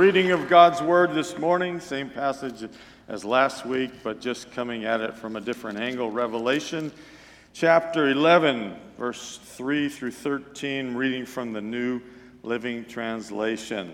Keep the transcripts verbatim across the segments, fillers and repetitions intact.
reading of God's Word this morning, same passage as last week, but just coming at it from a different angle. Revelation chapter eleven, verse three through thirteen, reading from the New Living Translation.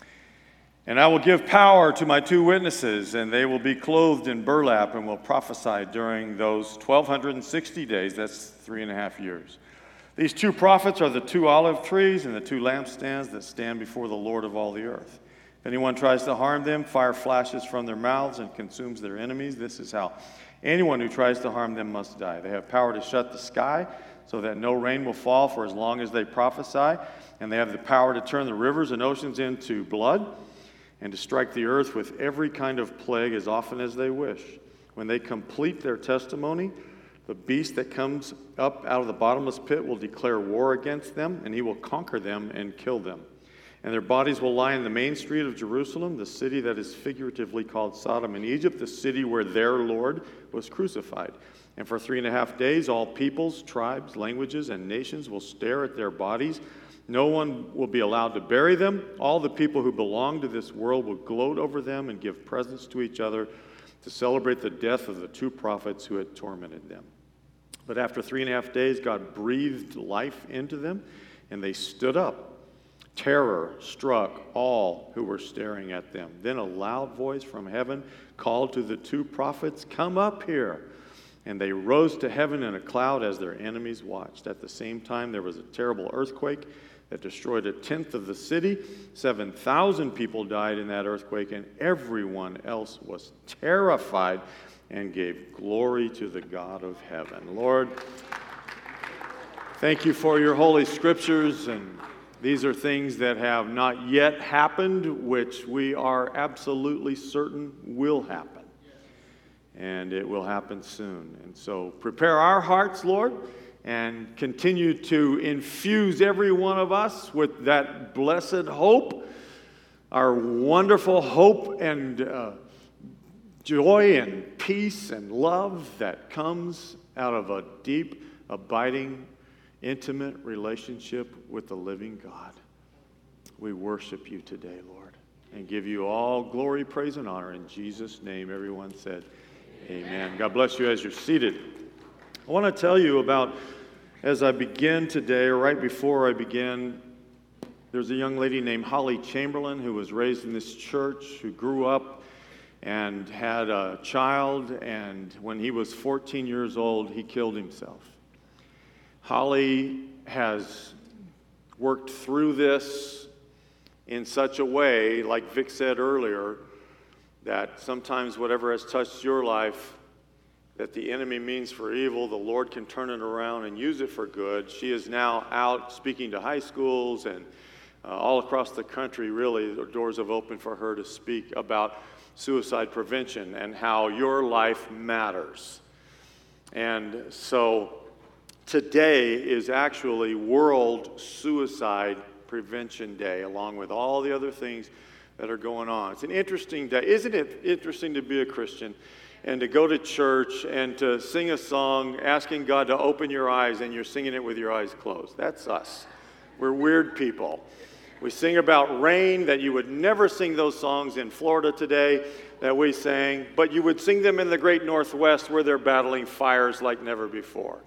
And I will give power to my two witnesses, and they will be clothed in burlap and will prophesy during those twelve sixty days, that's three and a half years. These two prophets are the two olive trees and the two lampstands that stand before the Lord of all the earth. If anyone tries to harm them, fire flashes from their mouths and consumes their enemies. This is how anyone who tries to harm them must die. They have power to shut the sky so that no rain will fall for as long as they prophesy, and they have the power to turn the rivers and oceans into blood and to strike the earth with every kind of plague as often as they wish. When they complete their testimony, the beast that comes up out of the bottomless pit will declare war against them, and he will conquer them and kill them. And their bodies will lie in the main street of Jerusalem, the city that is figuratively called Sodom in Egypt, the city where their Lord was crucified. And for three and a half days, all peoples, tribes, languages, and nations will stare at their bodies. No one will be allowed to bury them. All the people who belong to this world will gloat over them and give presents to each other to celebrate the death of the two prophets who had tormented them. But after three and a half days, God breathed life into them, and they stood up. Terror struck all who were staring at them. Then a loud voice from heaven called to the two prophets, "Come up here." And they rose to heaven in a cloud as their enemies watched. At the same time, there was a terrible earthquake that destroyed a tenth of the city. seven thousand people died in that earthquake, and everyone else was terrified and gave glory to the God of heaven. Lord, thank you for your holy scriptures, and these are things that have not yet happened, which we are absolutely certain will happen. And it will happen soon. And so prepare our hearts, Lord, and continue to infuse every one of us with that blessed hope, our wonderful hope and uh, joy and peace and love that comes out of a deep, abiding, intimate relationship with the living God. We worship you today, Lord, and give you all glory, praise, and honor. In Jesus' name, everyone said, amen. God bless you as you're seated. I want to tell you about, as I begin today, or right before I begin, there's a young lady named Holly Chamberlain who was raised in this church, who grew up and had a child, and when he was fourteen years old, he killed himself. Holly has worked through this in such a way, like Vic said earlier, that sometimes whatever has touched your life that the enemy means for evil, the Lord can turn it around and use it for good. She is now out speaking to high schools and uh, all across the country, really, the doors have opened for her to speak about suicide prevention and how your life matters. And so today is actually World Suicide Prevention Day, along with all the other things that are going on. It's an interesting day. Isn't it interesting to be a Christian and to go to church and to sing a song asking God to open your eyes, and you're singing it with your eyes closed? That's us. We're weird people. We sing about rain, that you would never sing those songs in Florida today that we sang, but you would sing them in the great Northwest where they're battling fires like never before.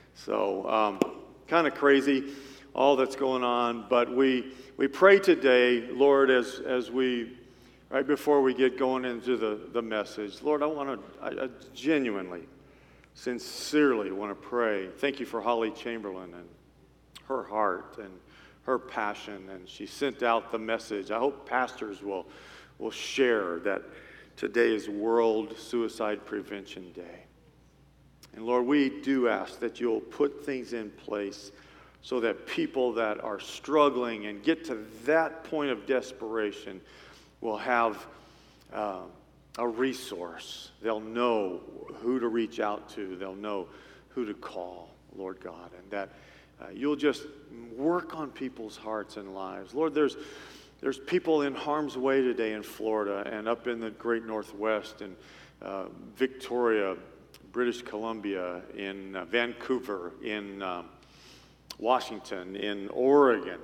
So um, kind of crazy, all that's going on, but we we pray today, Lord, as as we, right before we get going into the, the message, Lord, I want to, I, I genuinely, sincerely want to pray. Thank you for Holly Chamberlain and her heart and her passion, and she sent out the message. I hope pastors will will share that today is World Suicide Prevention Day. And Lord, we do ask that you'll put things in place so that people that are struggling and get to that point of desperation will have uh, a resource. They'll know who to reach out to. They'll know who to call, Lord God, and that uh, you'll just work on people's hearts and lives. Lord, there's there's people in harm's way today in Florida and up in the great Northwest, and uh, Victoria, British Columbia, in uh, Vancouver, in um, Washington, in Oregon.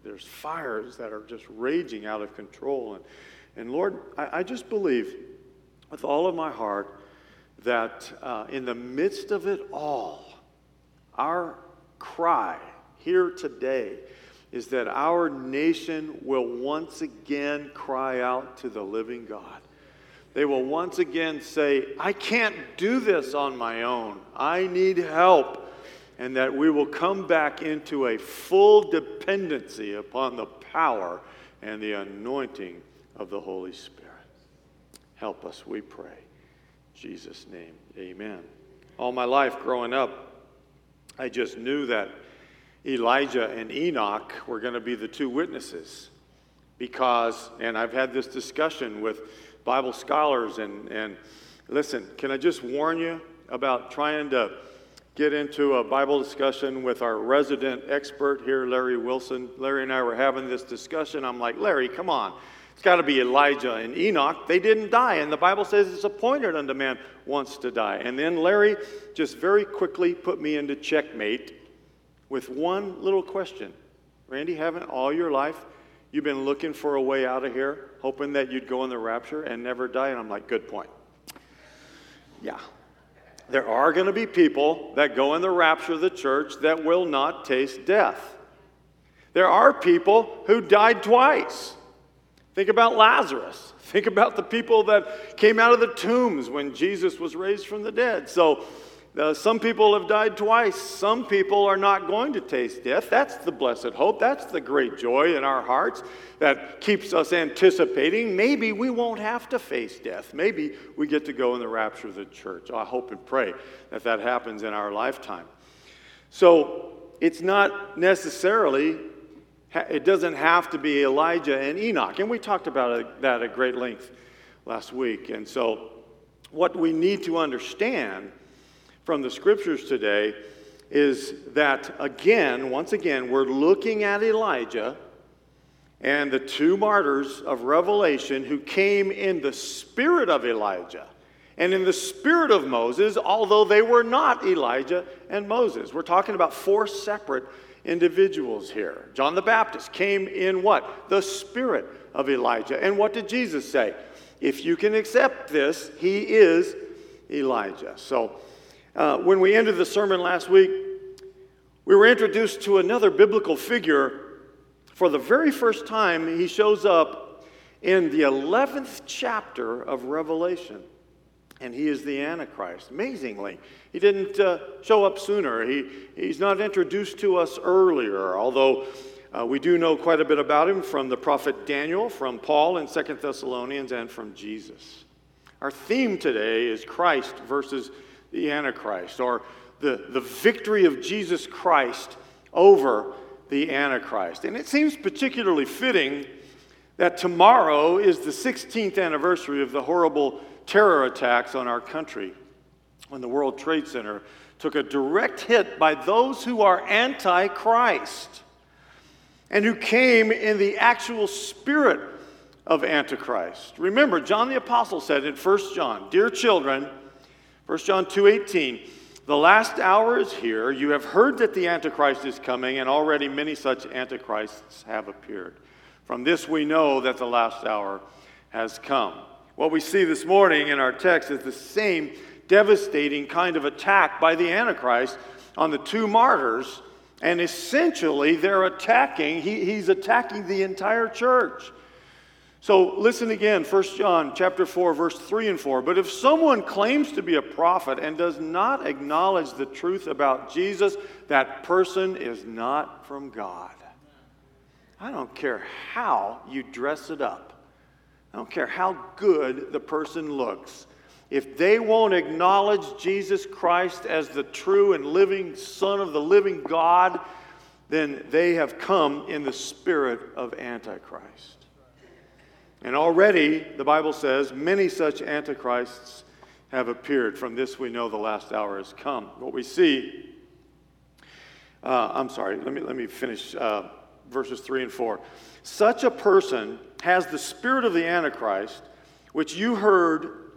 there's fires that are just raging out of control. And, and Lord, I, I just believe with all of my heart that uh, in the midst of it all, our cry here today is that our nation will once again cry out to the living God. They will once again say, I can't do this on my own. I need help. And that we will come back into a full dependency upon the power and the anointing of the Holy Spirit. Help us, we pray. In Jesus' name, amen. All my life growing up, I just knew that Elijah and Enoch were going to be the two witnesses because, and I've had this discussion with Bible scholars, and, and listen, can I just warn you about trying to get into a Bible discussion with our resident expert here, Larry Wilson. Larry and I were having this discussion. I'm like, Larry, come on. It's got to be Elijah and Enoch. They didn't die, and the Bible says it's appointed unto man once to die. And then Larry just very quickly put me into checkmate with one little question. Randy, haven't all your life you've been looking for a way out of here, hoping that you'd go in the rapture and never die? And I'm like, good point. Yeah. There are going to be people that go in the rapture of the church that will not taste death. There are people who died twice. Think about Lazarus. Think about the people that came out of the tombs when Jesus was raised from the dead. So uh, some people have died twice. Some people are not going to taste death. That's the blessed hope. That's the great joy in our hearts that keeps us anticipating. Maybe we won't have to face death. Maybe we get to go in the rapture of the church. I hope and pray that that happens in our lifetime. So it's not necessarily, it doesn't have to be Elijah and Enoch. And we talked about that at great length last week. And so what we need to understand from the scriptures today is that, again, once again, we're looking at Elijah and the two martyrs of Revelation who came in the spirit of Elijah and in the spirit of Moses, although they were not Elijah and Moses. We're talking about four separate individuals here. John the Baptist came in what? The spirit of Elijah. And what did Jesus say? If you can accept this, he is Elijah. So uh, when we ended the sermon last week, we were introduced to another biblical figure. For the very first time, he shows up in the eleventh chapter of Revelation. And he is the Antichrist. Amazingly, he didn't uh, show up sooner. He, he's not introduced to us earlier, although uh, we do know quite a bit about him from the prophet Daniel, from Paul in Second Thessalonians, and from Jesus. Our theme today is Christ versus the Antichrist, or the, the victory of Jesus Christ over the Antichrist. And it seems particularly fitting that tomorrow is the sixteenth anniversary of the horrible terror attacks on our country when the World Trade Center took a direct hit by those who are anti-Christ and who came in the actual spirit of Antichrist. Remember, John the Apostle said in First John, dear children, First John two eighteen, the last hour is here. You have heard that the Antichrist is coming, and already many such Antichrists have appeared. From this we know that the last hour has come. What we see this morning in our text is the same devastating kind of attack by the Antichrist on the two martyrs, and essentially they're attacking, he, he's attacking the entire church. So listen again, First John chapter four, verse three and four. But if someone claims to be a prophet and does not acknowledge the truth about Jesus, that person is not from God. I don't care how you dress it up. I don't care how good the person looks. If they won't acknowledge Jesus Christ as the true and living Son of the living God, then they have come in the spirit of Antichrist. And already, the Bible says, many such antichrists have appeared. From this we know the last hour has come. What we see, uh, I'm sorry, let me, let me finish uh, verses three and four. Such a person has the spirit of the Antichrist, which you heard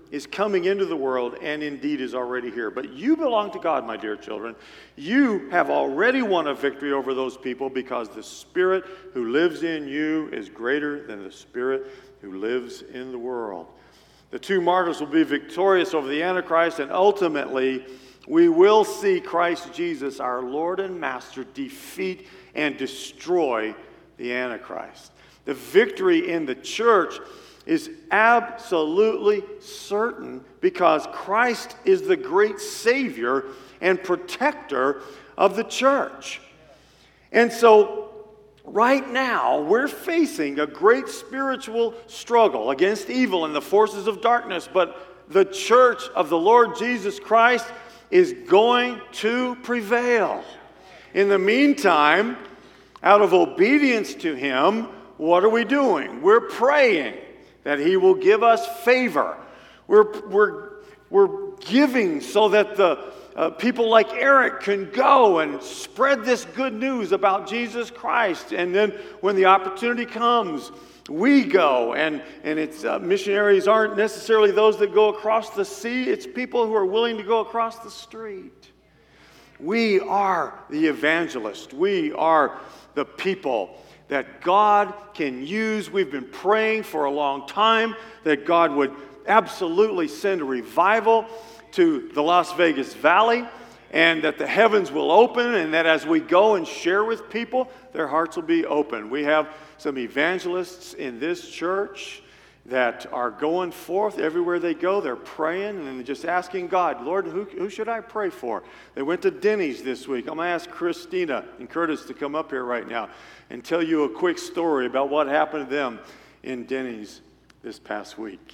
is coming into the world and indeed is already here. But you belong to God, my dear children. You have already won a victory over those people because the Spirit who lives in you is greater than the spirit who lives in the world. The two martyrs will be victorious over the Antichrist, and ultimately we will see Christ Jesus, our Lord and Master, defeat and destroy the Antichrist. The victory in the church is absolutely certain because Christ is the great Savior and protector of the church. And so right now, we're facing a great spiritual struggle against evil and the forces of darkness, but the church of the Lord Jesus Christ is going to prevail. In the meantime, out of obedience to Him, what are we doing? We're praying that He will give us favor. We're, we're, we're giving so that the Uh, people like Eric can go and spread this good news about Jesus Christ. And then when the opportunity comes, we go. And, and it's uh, missionaries aren't necessarily those that go across the sea. It's people who are willing to go across the street. We are the evangelists. We are the people that God can use. We've been praying for a long time that God would absolutely send a revival to the Las Vegas Valley, and that the heavens will open, and that as we go and share with people, their hearts will be open. We have some evangelists in this church that are going forth everywhere they go. They're praying and just asking God, Lord, who, who should I pray for? They went to Denny's this week. I'm going to ask Christina and Curtis to come up here right now and tell you a quick story about what happened to them in Denny's this past week.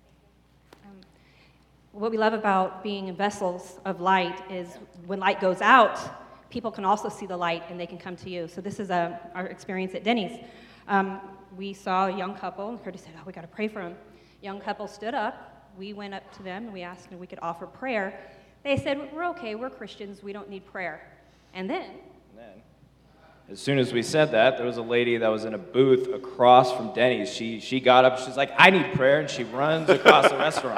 What we love about being vessels of light is when light goes out, people can also see the light and they can come to you. So this is a, our experience at Denny's. Um, we saw a young couple, and Curtis said, oh, we got to pray for them. Young couple stood up. We went up to them and we asked if we could offer prayer. They said, we're okay, we're Christians, we don't need prayer. And then, and then, as soon as we said that, there was a lady that was in a booth across from Denny's. She, she got up, she's like, I need prayer, and she runs across the restaurant.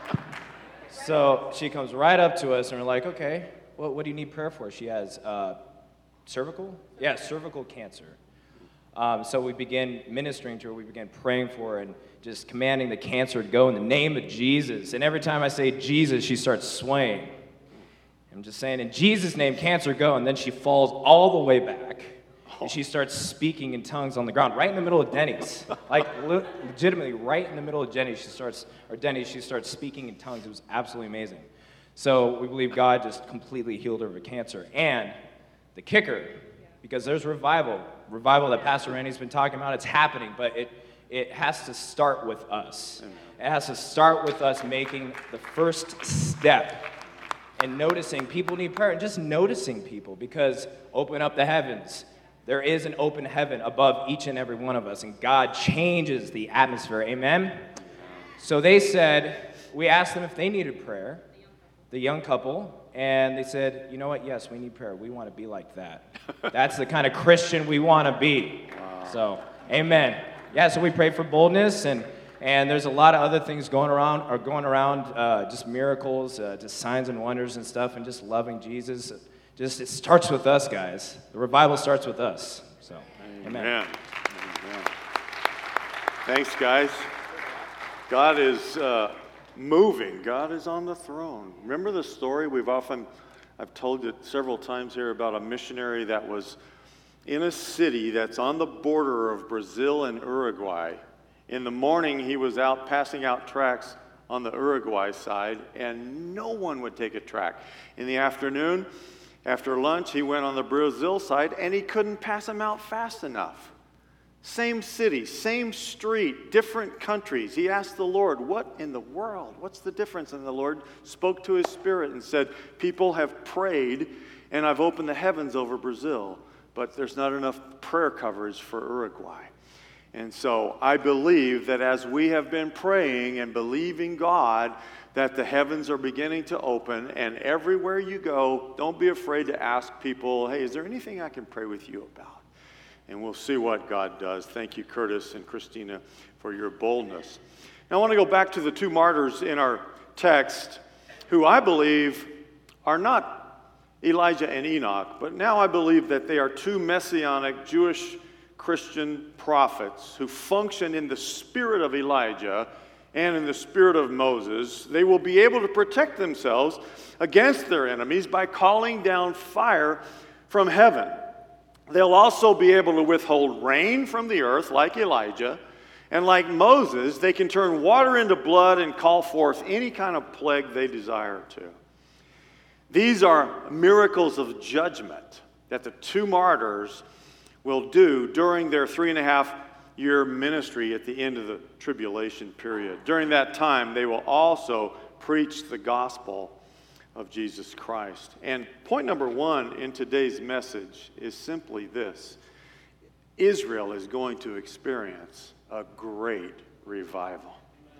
So she comes right up to us, and we're like, okay, well, what do you need prayer for? She has uh, cervical? Yeah, cervical cancer. Um, so we began ministering to her. We began praying for her and just commanding the cancer to go in the name of Jesus. And every time I say Jesus, she starts swaying. I'm just saying, in Jesus' name, cancer, go. And then she falls all the way back. And she starts speaking in tongues on the ground, right in the middle of Denny's. Like, le- legitimately, right in the middle of Denny's, she starts, or Denny's, she starts speaking in tongues. It was absolutely amazing. So we believe God just completely healed her of cancer. And the kicker, because there's revival, revival that Pastor Randy's been talking about, it's happening, but it, it has to start with us. It has to start with us making the first step and noticing people need prayer, and just noticing people, because open up the heavens. There is an open heaven above each and every one of us, and God changes the atmosphere. Amen? So they said, we asked them if they needed prayer, the young couple, and they said, you know what? Yes, we need prayer. We want to be like that. That's the kind of Christian we want to be. Wow. So, amen. Yeah, so we prayed for boldness, and and there's a lot of other things going around, or going around, uh, just miracles, uh, just signs and wonders and stuff, and just loving Jesus. Just, it starts with us, guys. The revival starts with us. So, amen. Amen. Amen. Thanks, guys. God is uh, moving. God is on the throne. Remember the story we've often, I've told it several times here about a missionary that was in a city that's on the border of Brazil and Uruguay. In the morning, he was out passing out tracts on the Uruguay side, and no one would take a tract. In the afternoon, after lunch, he went on the Brazil side, and he couldn't pass them out fast enough. Same city, same street, different countries. He asked the Lord, what in the world? What's the difference? And the Lord spoke to his spirit and said, people have prayed, and I've opened the heavens over Brazil, but there's not enough prayer coverage for Uruguay. And so I believe that as we have been praying and believing God, that the heavens are beginning to open, and everywhere you go, don't be afraid to ask people, hey, is there anything I can pray with you about? And we'll see what God does. Thank you, Curtis and Christina, for your boldness. Now I want to go back to the two martyrs in our text who I believe are not Elijah and Enoch, but now I believe that they are two messianic Jewish Christian prophets who function in the spirit of Elijah and in the spirit of Moses. They will be able to protect themselves against their enemies by calling down fire from heaven. They'll also be able to withhold rain from the earth like Elijah. And like Moses, they can turn water into blood and call forth any kind of plague they desire to. These are miracles of judgment that the two martyrs will do during their three and a half year ministry at the end of the tribulation period. During that time, they will also preach the gospel of Jesus Christ. And point number one in today's message is simply this: Israel is going to experience a great revival.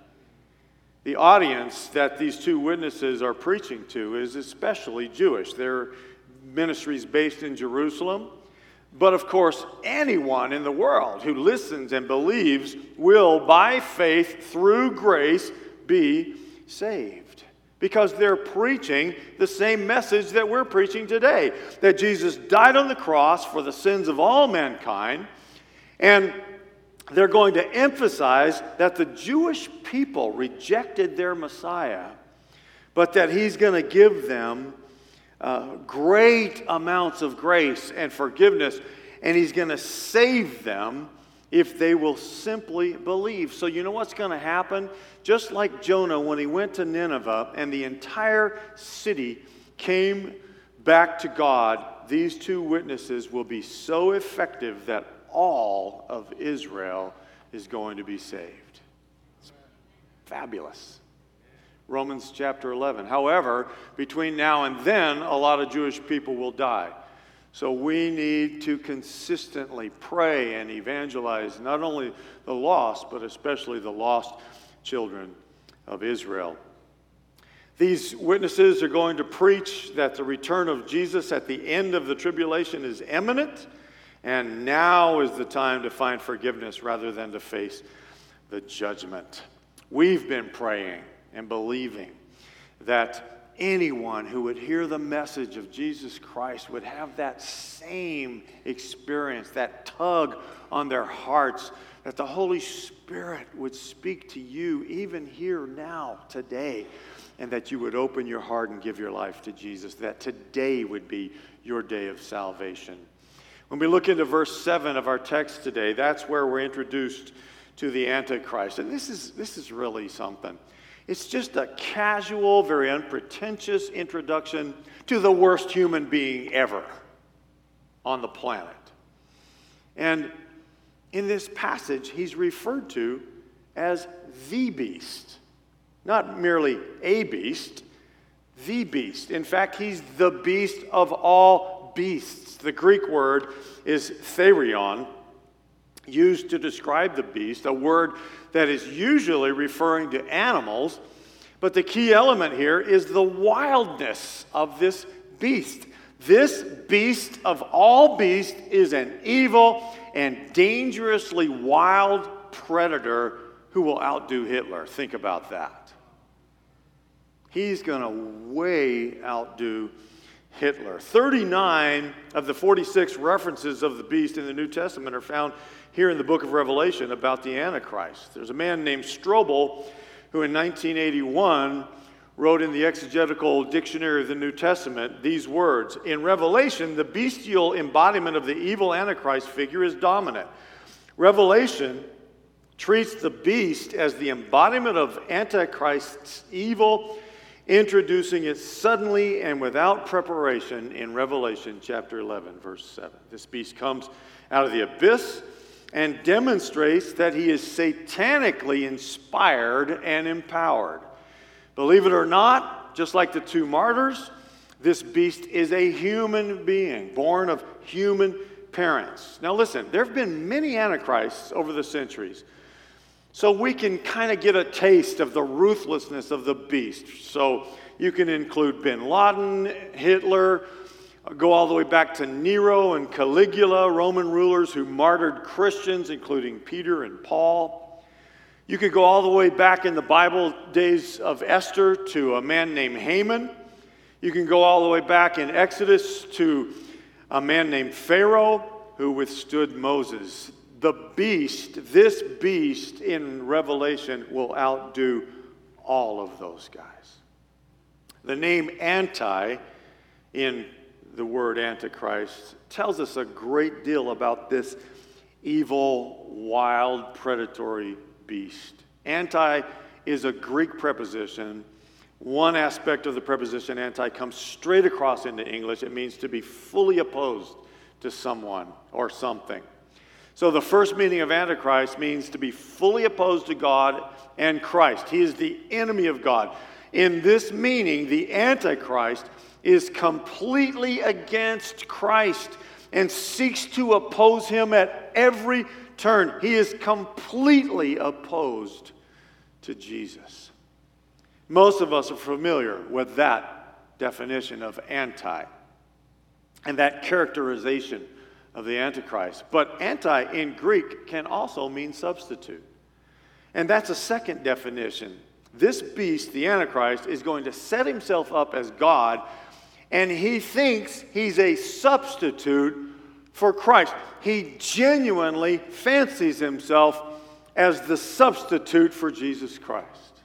The audience that these two witnesses are preaching to is especially Jewish. Their ministry is based in Jerusalem. But of course, anyone in the world who listens and believes will, by faith, through grace, be saved. Because they're preaching the same message that we're preaching today. That Jesus died on the cross for the sins of all mankind. And they're going to emphasize that the Jewish people rejected their Messiah, but that he's going to give them uh, great amounts of grace and forgiveness, and he's going to save them if they will simply believe. So you know what's going to happen? Just like Jonah when he went to Nineveh and the entire city came back to God, these two witnesses will be so effective that all of Israel is going to be saved. It's fabulous. Romans chapter eleven. However, between now and then, a lot of Jewish people will die. So we need to consistently pray and evangelize not only the lost, but especially the lost children of Israel. These witnesses are going to preach that the return of Jesus at the end of the tribulation is imminent. And now is the time to find forgiveness rather than to face the judgment. We've been praying and believing that anyone who would hear the message of Jesus Christ would have that same experience, that tug on their hearts, that the Holy Spirit would speak to you even here now, today, and that you would open your heart and give your life to Jesus, that today would be your day of salvation. When we look into verse seven of our text today, that's where we're introduced to the Antichrist. And this is, this is really something. It's just a casual, very unpretentious introduction to the worst human being ever on the planet. And in this passage, he's referred to as the beast. Not merely a beast, the beast. In fact, he's the beast of all beasts. The Greek word is therion, used to describe the beast, a word that is usually referring to animals, but the key element here is the wildness of this beast. This beast of all beasts is an evil and dangerously wild predator who will outdo Hitler. Think about that. He's going to way outdo Hitler. thirty-nine of the forty-six references of the beast in the New Testament are found here in the book of Revelation about the Antichrist. There's a man named Strobel who in nineteen eighty-one wrote in the Exegetical Dictionary of the New Testament these words: in Revelation, the bestial embodiment of the evil Antichrist figure is dominant. Revelation treats the beast as the embodiment of Antichrist's evil, introducing it suddenly and without preparation in Revelation chapter eleven, verse seven. This beast comes out of the abyss and demonstrates that he is satanically inspired and empowered. Believe it or not, just like the two martyrs, this beast is a human being, born of human parents. Now listen, there have been many antichrists over the centuries. So we can kind of get a taste of the ruthlessness of the beast. So you can include bin Laden, Hitler, go all the way back to Nero and Caligula, Roman rulers who martyred Christians, including Peter and Paul. You could go all the way back in the Bible days of Esther to a man named Haman. You can go all the way back in Exodus to a man named Pharaoh who withstood Moses. The beast, this beast in Revelation will outdo all of those guys. The name anti in the word Antichrist tells us a great deal about this evil, wild, predatory beast. Anti is a Greek preposition. One aspect of the preposition anti comes straight across into English. It means to be fully opposed to someone or something. So the first meaning of Antichrist means to be fully opposed to God and Christ. He is the enemy of God. In this meaning, the Antichrist is completely against Christ and seeks to oppose him at every turn. He is completely opposed to Jesus. Most of us are familiar with that definition of anti and that characterization of the Antichrist. But anti in Greek can also mean substitute. And that's a second definition. This beast, the Antichrist, is going to set himself up as God, and he thinks he's a substitute for Christ. He genuinely fancies himself as the substitute for Jesus Christ.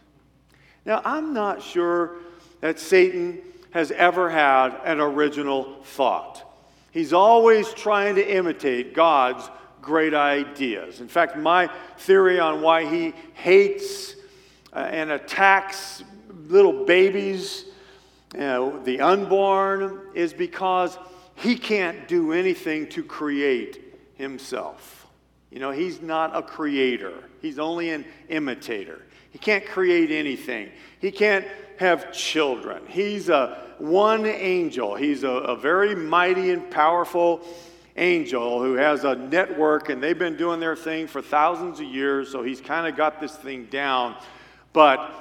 Now, I'm not sure that Satan has ever had an original thought. He's always trying to imitate God's great ideas. In fact, my theory on why he hates uh, and attacks little babies, you know, the unborn, is because he can't do anything to create himself. You know, he's not a creator. He's only an imitator. He can't create anything. He can't have children. He's a one angel. He's a, a very mighty and powerful angel who has a network, and they've been doing their thing for thousands of years, so he's kind of got this thing down. But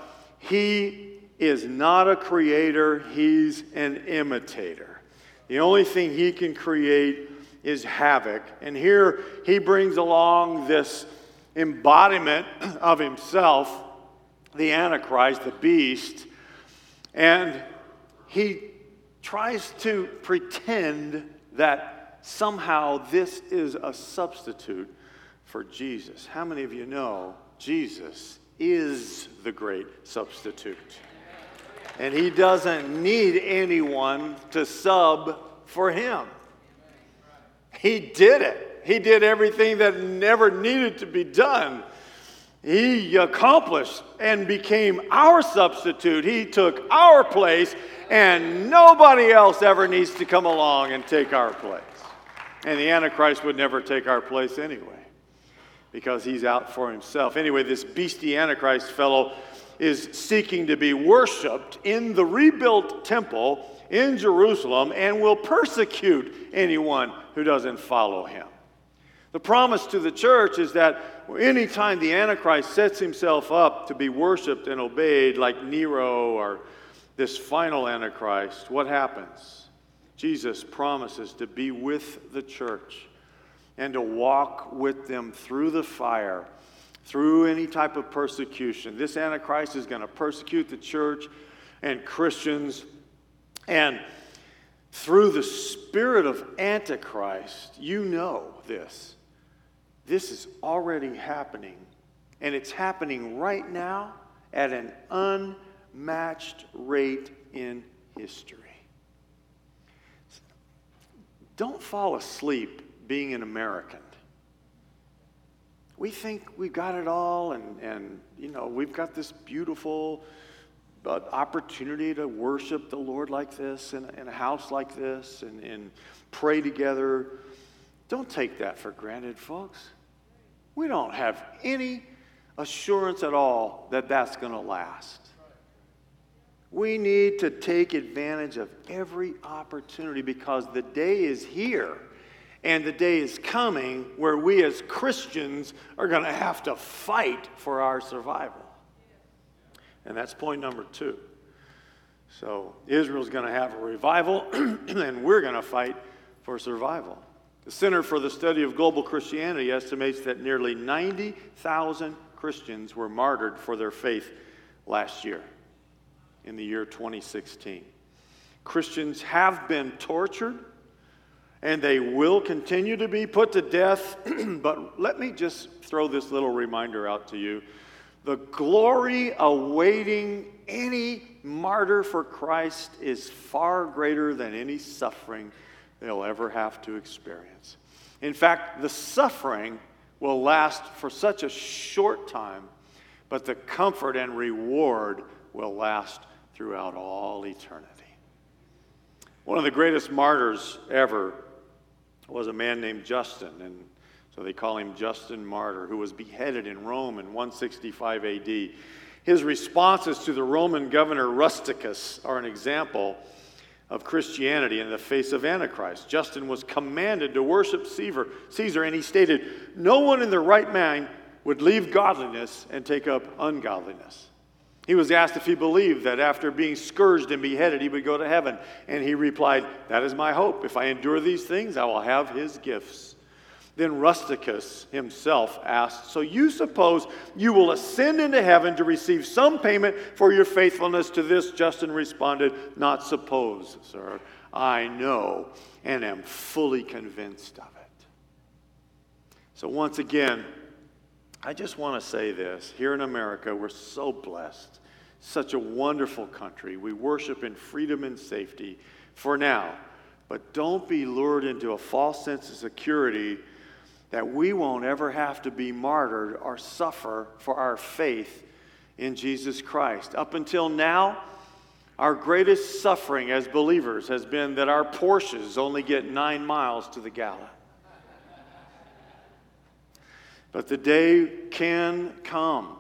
he is not a creator. He's an imitator. The only thing he can create is havoc. And here he brings along this embodiment of himself, the Antichrist, the beast, and he tries to pretend that somehow this is a substitute for Jesus. How many of you know Jesus is the great substitute? And he doesn't need anyone to sub for him. He did it. He did everything that never needed to be done. He accomplished and became our substitute. He took our place, and nobody else ever needs to come along and take our place. And the Antichrist would never take our place anyway, because he's out for himself. Anyway, this beastie Antichrist fellow is seeking to be worshiped in the rebuilt temple in Jerusalem and will persecute anyone who doesn't follow him. The promise to the church is that anytime the Antichrist sets himself up to be worshiped and obeyed, like Nero or this final Antichrist, what happens? Jesus promises to be with the church and to walk with them through the fire, through any type of persecution. This Antichrist is going to persecute the church and Christians, and through the spirit of Antichrist, you know this. This is already happening, and it's happening right now at an unmatched rate in history. Don't fall asleep being an American. We think we've got it all, and, and you know, we've got this beautiful uh, opportunity to worship the Lord like this, in, in a house like this, and, and pray together. Don't take that for granted, folks. We don't have any assurance at all that that's going to last. We need to take advantage of every opportunity, because the day is here and the day is coming where we as Christians are going to have to fight for our survival. And that's point number two. So Israel's going to have a revival, and we're going to fight for survival. The Center for the Study of Global Christianity estimates that nearly ninety thousand Christians were martyred for their faith last year, in the year twenty sixteen. Christians have been tortured, and they will continue to be put to death. But let me just throw this little reminder out to you. The glory awaiting any martyr for Christ is far greater than any suffering they'll ever have to experience. In fact, the suffering will last for such a short time, but the comfort and reward will last throughout all eternity. One of the greatest martyrs ever was a man named Justin, and so they call him Justin Martyr, who was beheaded in Rome in one sixty-five A D. His responses to the Roman governor Rusticus are an example of Christianity in the face of Antichrist. Justin was commanded to worship Caesar, Caesar, and he stated, "No one in their right mind would leave godliness and take up ungodliness." He was asked if he believed that after being scourged and beheaded, he would go to heaven. And he replied, "That is my hope. If I endure these things, I will have his gifts." Then Rusticus himself asked, "So you suppose you will ascend into heaven to receive some payment for your faithfulness to this?" Justin responded, "Not suppose, sir. I know and am fully convinced of it." So once again, I just want to say this. Here in America, we're so blessed. Such a wonderful country. We worship in freedom and safety for now. But don't be lured into a false sense of security that we won't ever have to be martyred or suffer for our faith in Jesus Christ. Up until now, our greatest suffering as believers has been that our Porsches only get nine miles to the gallon. But the day can come.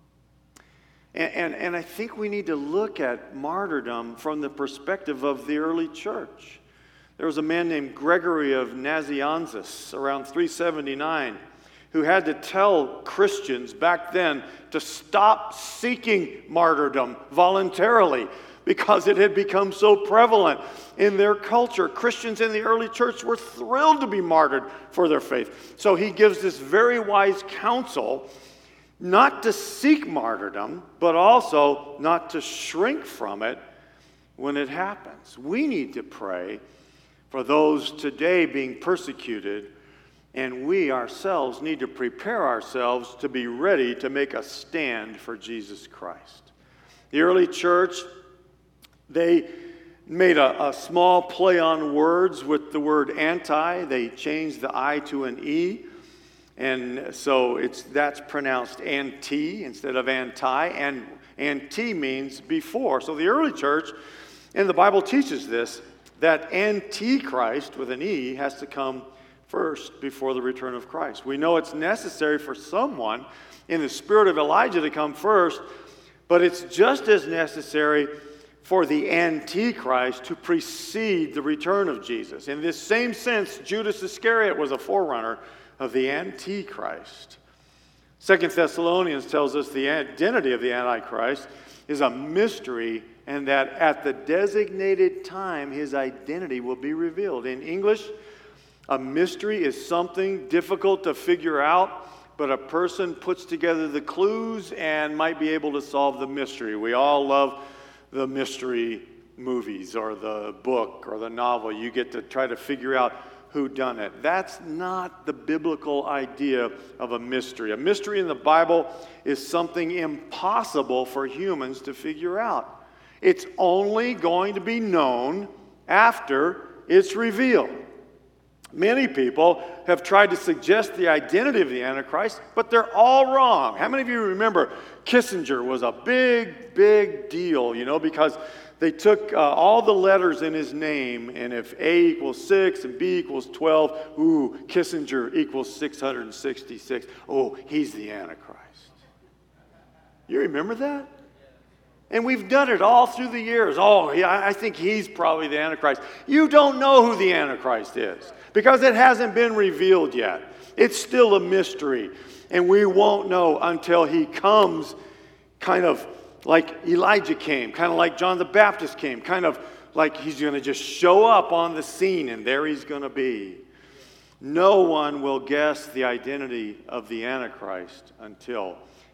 And, and, and I think we need to look at martyrdom from the perspective of the early church. There was a man named Gregory of Nazianzus around three seventy-nine who had to tell Christians back then to stop seeking martyrdom voluntarily because it had become so prevalent in their culture. Christians in the early church were thrilled to be martyred for their faith. So he gives this very wise counsel not to seek martyrdom, but also not to shrink from it when it happens. We need to pray for those today being persecuted, and we ourselves need to prepare ourselves to be ready to make a stand for Jesus Christ. The early church, they made a, a small play on words with the word anti. They changed the I to an E. And so it's that's pronounced anti instead of anti. And anti means before. So the early church, and the Bible teaches this, that Antichrist with an E has to come first before the return of Christ. We know it's necessary for someone in the spirit of Elijah to come first, but it's just as necessary for the Antichrist to precede the return of Jesus. In this same sense, Judas Iscariot was a forerunner of the Antichrist. Second Thessalonians tells us the identity of the Antichrist is a mystery, and that at the designated time his identity will be revealed. In English, a mystery is something difficult to figure out, but a person puts together the clues and might be able to solve the mystery. We all love the mystery movies or the book or the novel. You get to try to figure out who done it. That's not the biblical idea of a mystery. A mystery in the Bible is something impossible for humans to figure out. It's only going to be known after it's revealed. Many people have tried to suggest the identity of the Antichrist, but they're all wrong. How many of you remember Kissinger was a big, big deal, you know, because they took uh, all the letters in his name, and if A equals six and B equals twelve, ooh, Kissinger equals six hundred sixty-six. Oh, he's the Antichrist. You remember that? And we've done it all through the years. Oh, yeah, I think he's probably the Antichrist. You don't know who the Antichrist is because it hasn't been revealed yet. It's still a mystery, and we won't know until he comes kind of like Elijah came, kind of like John the Baptist came, kind of like he's going to just show up on the scene, and there he's going to be. No one will guess the identity of the Antichrist until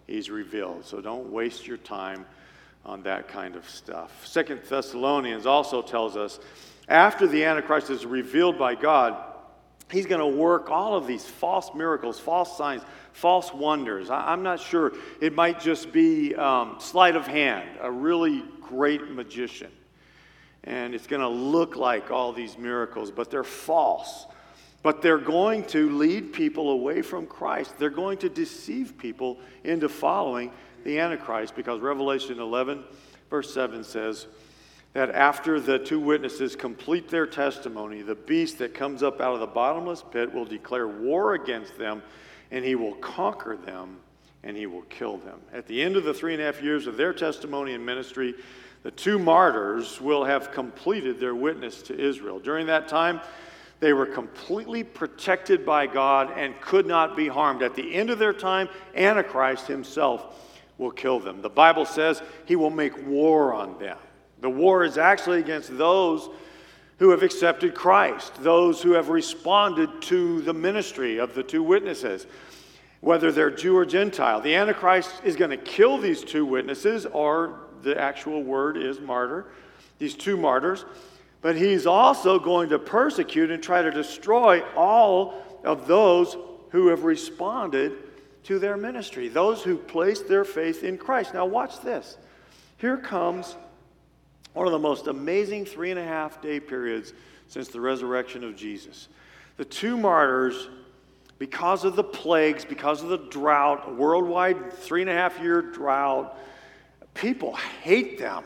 he's revealed. So don't waste your time on that kind of stuff. Second Thessalonians also tells us after the Antichrist is revealed by God, he's going to work all of these false miracles, false signs, false wonders. I, I'm not sure. It might just be um, sleight of hand, a really great magician. And it's going to look like all these miracles, but they're false. But they're going to lead people away from Christ. They're going to deceive people into following the Antichrist, because Revelation eleven, verse seven says that after the two witnesses complete their testimony, the beast that comes up out of the bottomless pit will declare war against them, and he will conquer them, and he will kill them. At the end of the three and a half years of their testimony and ministry, the two martyrs will have completed their witness to Israel. During that time, they were completely protected by God and could not be harmed. At the end of their time, Antichrist himself will kill them. The Bible says he will make war on them. The war is actually against those who have accepted Christ, those who have responded to the ministry of the two witnesses, whether they're Jew or Gentile. The Antichrist is going to kill these two witnesses, or the actual word is martyr, these two martyrs, but he's also going to persecute and try to destroy all of those who have responded to their ministry, those who placed their faith in Christ. Now watch this. Here comes one of the most amazing three and a half day periods since the resurrection of Jesus. The two martyrs, because of the plagues, because of the drought, a worldwide three and a half year drought, people hate them.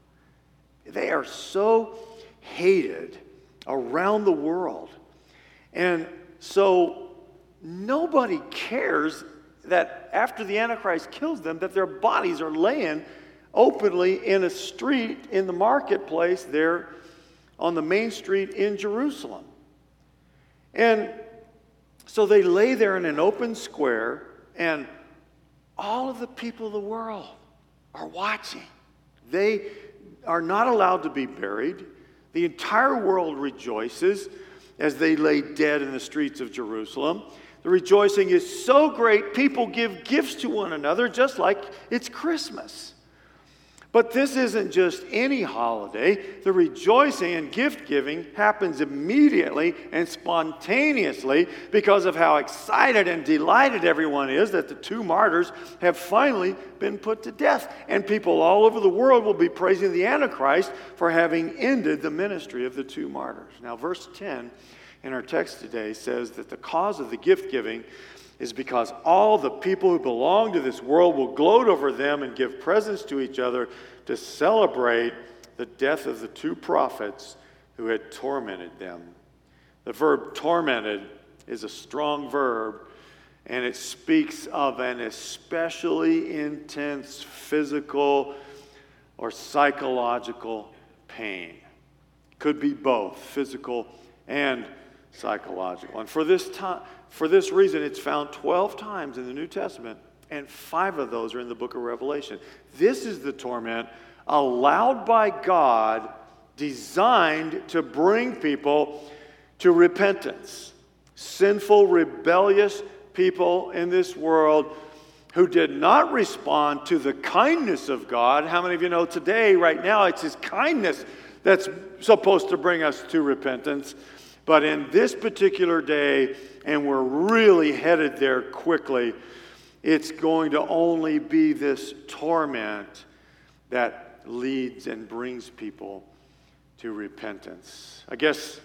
They are so hated around the world. And so nobody cares that after the Antichrist kills them, that their bodies are laying openly in a street in the marketplace there on the main street in Jerusalem. And so they lay there in an open square, and all of the people of the world are watching. They are not allowed to be buried. The entire world rejoices as they lay dead in the streets of Jerusalem. The rejoicing is so great, people give gifts to one another just like it's Christmas. But this isn't just any holiday. The rejoicing and gift-giving happens immediately and spontaneously because of how excited and delighted everyone is that the two martyrs have finally been put to death. And people all over the world will be praising the Antichrist for having ended the ministry of the two martyrs. Now, verse ten in our text today says that the cause of the gift-giving is because all the people who belong to this world will gloat over them and give presents to each other to celebrate the death of the two prophets who had tormented them. The verb tormented is a strong verb, and it speaks of an especially intense physical or psychological pain. Could be both physical and psychological. And for this time, for this reason, it's found twelve times in the New Testament, and five of those are in the book of Revelation. This is the torment allowed by God, designed to bring people to repentance. Sinful, rebellious people in this world who did not respond to the kindness of God. How many of you know today, right now, it's His kindness that's supposed to bring us to repentance? But in this particular day, and we're really headed there quickly, it's going to only be this torment that leads and brings people to repentance. I guess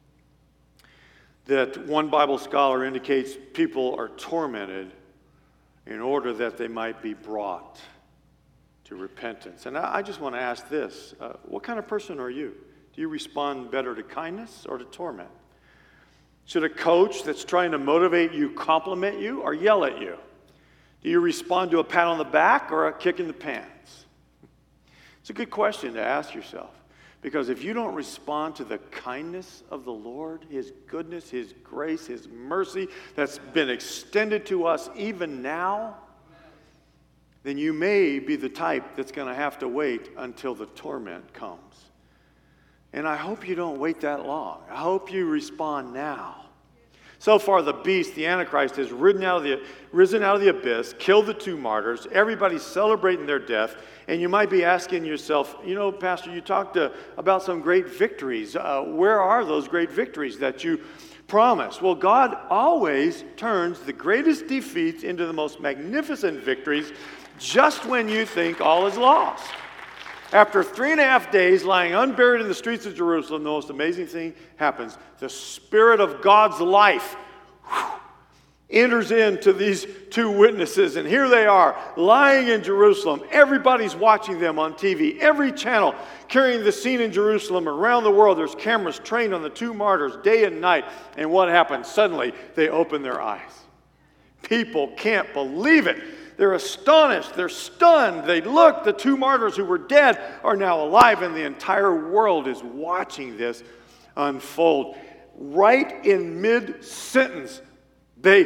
that one Bible scholar indicates people are tormented in order that they might be brought to repentance. And I just want to ask this, uh, what kind of person are you? Do you respond better to kindness or to torment? Should a coach that's trying to motivate you compliment you or yell at you? Do you respond to a pat on the back or a kick in the pants? It's a good question to ask yourself, because if you don't respond to the kindness of the Lord, His goodness, His grace, His mercy that's been extended to us even now, then you may be the type that's going to have to wait until the torment comes. And I hope you don't wait that long. I hope you respond now. So far, the beast, the Antichrist, has ridden out of the, risen out of the abyss, killed the two martyrs. Everybody's celebrating their death. And you might be asking yourself, you know, Pastor, you talked uh, about some great victories. Uh, where are those great victories that you promised? Well, God always turns the greatest defeats into the most magnificent victories just when you think all is lost. After three and a half days lying unburied in the streets of Jerusalem, the most amazing thing happens. The Spirit of God's life whew, enters into these two witnesses, and here they are, lying in Jerusalem. Everybody's watching them on T V. Every channel carrying the scene in Jerusalem. Around the world, there's cameras trained on the two martyrs day and night. And what happens? Suddenly, they open their eyes. People can't believe it. They're astonished. They're stunned. They look. The two martyrs who were dead are now alive, and the entire world is watching this unfold. Right in mid-sentence, they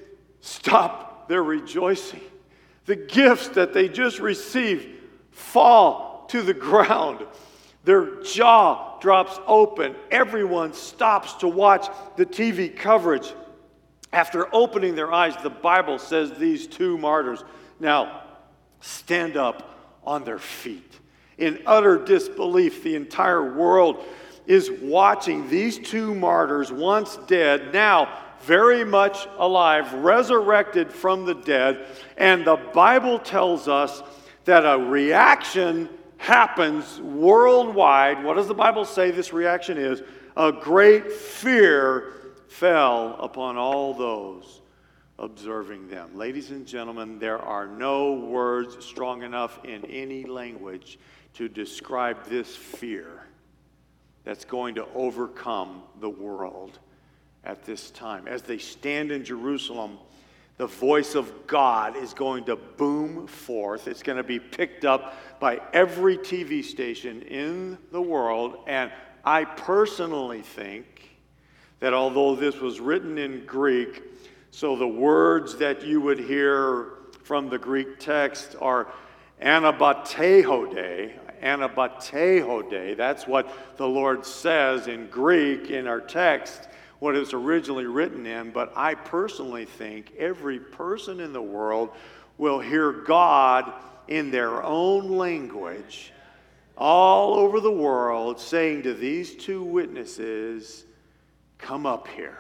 stop their rejoicing. The gifts that they just received fall to the ground. Their jaw drops open. Everyone stops to watch the T V coverage. After opening their eyes, the Bible says these two martyrs now stand up on their feet. In utter disbelief, the entire world is watching these two martyrs, once dead, now very much alive, resurrected from the dead. And the Bible tells us that a reaction happens worldwide. What does the Bible say this reaction is? A great fear fell upon all those observing them. Ladies and gentlemen, there are no words strong enough in any language to describe this fear that's going to overcome the world at this time. As they stand in Jerusalem, the voice of God is going to boom forth. It's going to be picked up by every T V station in the world. And I personally think that although this was written in Greek, so the words that you would hear from the Greek text are anabatehode, anabatehode. That's what the Lord says in Greek in our text, what it was originally written in. But I personally think every person in the world will hear God in their own language all over the world saying to these two witnesses, come up here.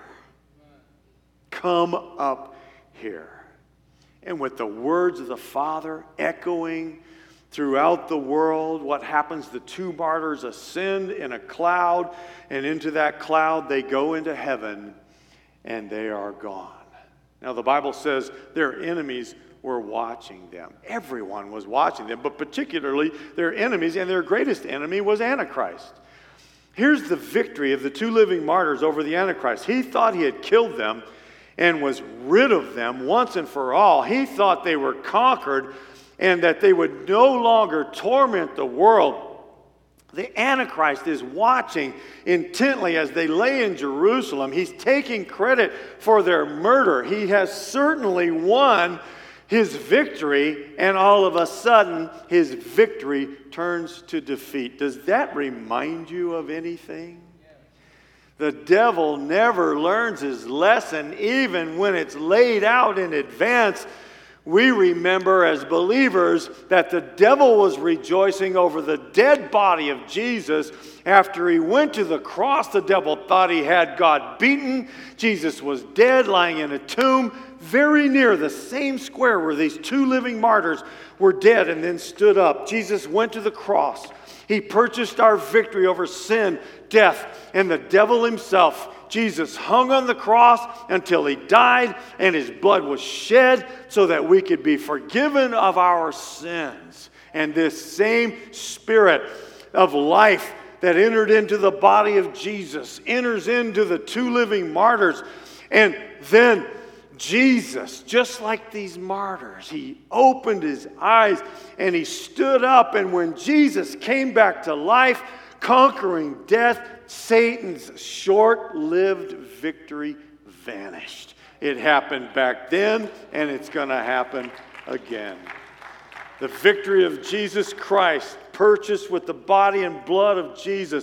Come up here. And with the words of the Father echoing throughout the world, what happens? The two martyrs ascend in a cloud, and into that cloud they go into heaven, and they are gone. Now the Bible says their enemies were watching them. Everyone was watching them, but particularly their enemies, and their greatest enemy was Antichrist. Here's the victory of the two living martyrs over the Antichrist. He thought he had killed them and was rid of them once and for all. He thought they were conquered and that they would no longer torment the world. The Antichrist is watching intently as they lay in Jerusalem. He's taking credit for their murder. He has certainly won his victory, and all of a sudden, his victory turns to defeat. Does that remind you of anything? The devil never learns his lesson, even when it's laid out in advance. We remember as believers that the devil was rejoicing over the dead body of Jesus. After he went to the cross, the devil thought he had God beaten. Jesus was dead, lying in a tomb, very near the same square where these two living martyrs were dead and then stood up. Jesus went to the cross. He purchased our victory over sin, death, and the devil himself. Jesus hung on the cross until he died, and his blood was shed so that we could be forgiven of our sins. And this same Spirit of life that entered into the body of Jesus enters into the two living martyrs. And then Jesus, just like these martyrs, he opened his eyes and he stood up. And when Jesus came back to life, conquering death, Satan's short-lived victory vanished. It happened back then, and it's going to happen again. The victory of Jesus Christ, purchased with the body and blood of Jesus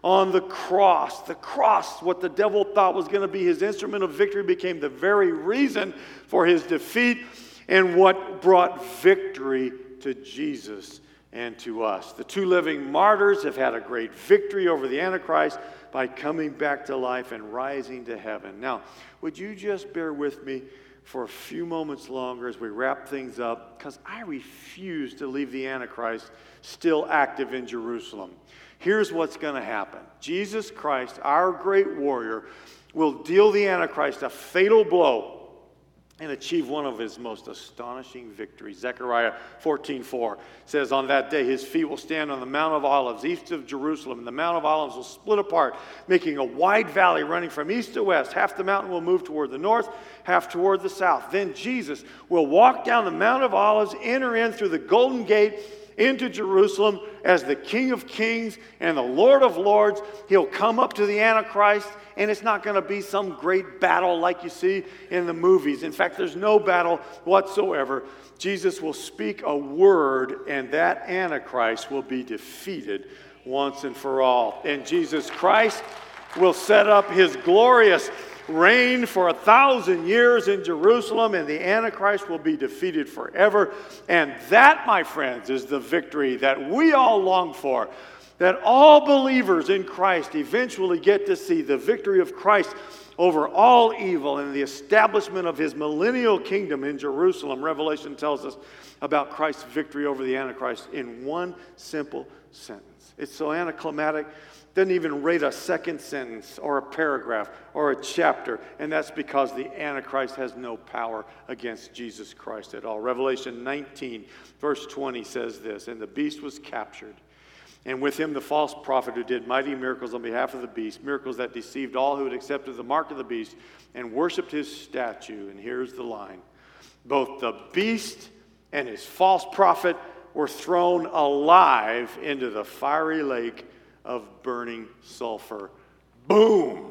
on the cross. The cross, what the devil thought was going to be his instrument of victory, became the very reason for his defeat and what brought victory to Jesus and to us. The two living martyrs have had a great victory over the Antichrist by coming back to life and rising to heaven. Now, would you just bear with me for a few moments longer as we wrap things up, because I refuse to leave the Antichrist still active in Jerusalem. Here's what's going to happen. Jesus Christ, our great warrior, will deal the Antichrist a fatal blow and achieve one of his most astonishing victories. Zechariah fourteen four says, on that day his feet will stand on the Mount of Olives, east of Jerusalem, and the Mount of Olives will split apart, making a wide valley running from east to west. Half the mountain will move toward the north, half toward the south. Then Jesus will walk down the Mount of Olives, enter in through the Golden Gate into Jerusalem as the King of Kings and the Lord of Lords. He'll come up to the Antichrist, and it's not going to be some great battle like you see in the movies. In fact, there's no battle whatsoever. Jesus will speak a word, and that Antichrist will be defeated once and for all. And Jesus Christ will set up his glorious reign for a thousand years in Jerusalem, and the Antichrist will be defeated forever. And that, my friends, is the victory that we all long for, that all believers in Christ eventually get to see, the victory of Christ over all evil and the establishment of his millennial kingdom in Jerusalem. Revelation tells us about Christ's victory over the Antichrist in one simple sentence. It's so anticlimactic, doesn't even rate a second sentence or a paragraph or a chapter, and that's because the Antichrist has no power against Jesus Christ at all. Revelation nineteen, verse twenty says this, and the beast was captured, and with him the false prophet who did mighty miracles on behalf of the beast, miracles that deceived all who had accepted the mark of the beast and worshipped his statue. And here's the line. Both the beast and his false prophet were thrown alive into the fiery lake of burning sulfur. Boom!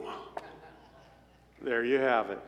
There you have it.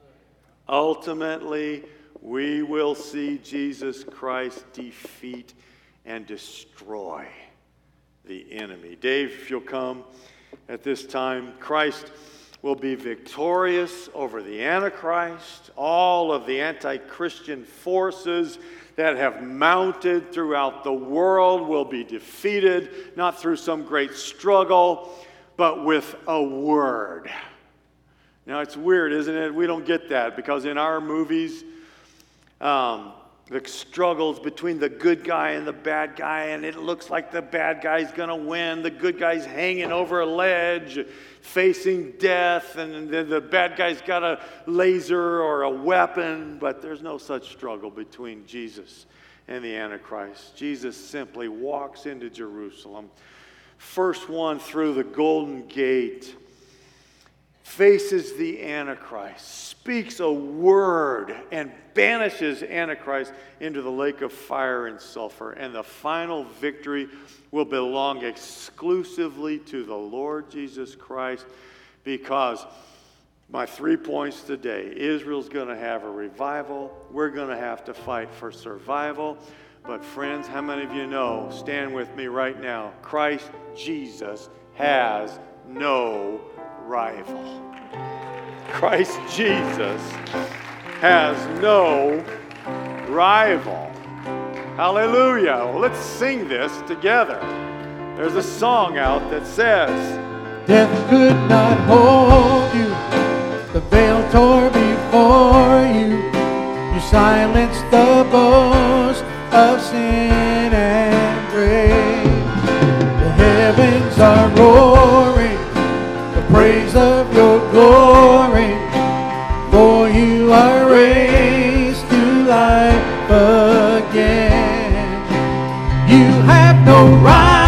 Ultimately, we will see Jesus Christ defeat and destroy the enemy. Dave, if you'll come at this time. Christ will be victorious over the Antichrist. All of the anti-Christian forces that have mounted throughout the world will be defeated, not through some great struggle, but with a word. Now, it's weird, isn't it? We don't get that, because in our movies, um, the struggles between the good guy and the bad guy, and it looks like the bad guy's going to win. The good guy's hanging over a ledge, facing death, and then the bad guy's got a laser or a weapon, but there's no such struggle between Jesus and the Antichrist. Jesus simply walks into Jerusalem, first one through the Golden Gate, faces the Antichrist, speaks a word, and banishes Antichrist into the lake of fire and sulfur. And the final victory will belong exclusively to the Lord Jesus Christ, because my three points today: Israel's going to have a revival. We're going to have to fight for survival. But friends, how many of you know, stand with me right now, Christ Jesus has no rival. Christ Jesus has no rival. Hallelujah. Well, let's sing this together. There's a song out that says, death could not hold you, the veil tore before you, you silenced the boast of sin and grave. The heavens are roaring the praise of your glory, for you are raised to life again. You have no right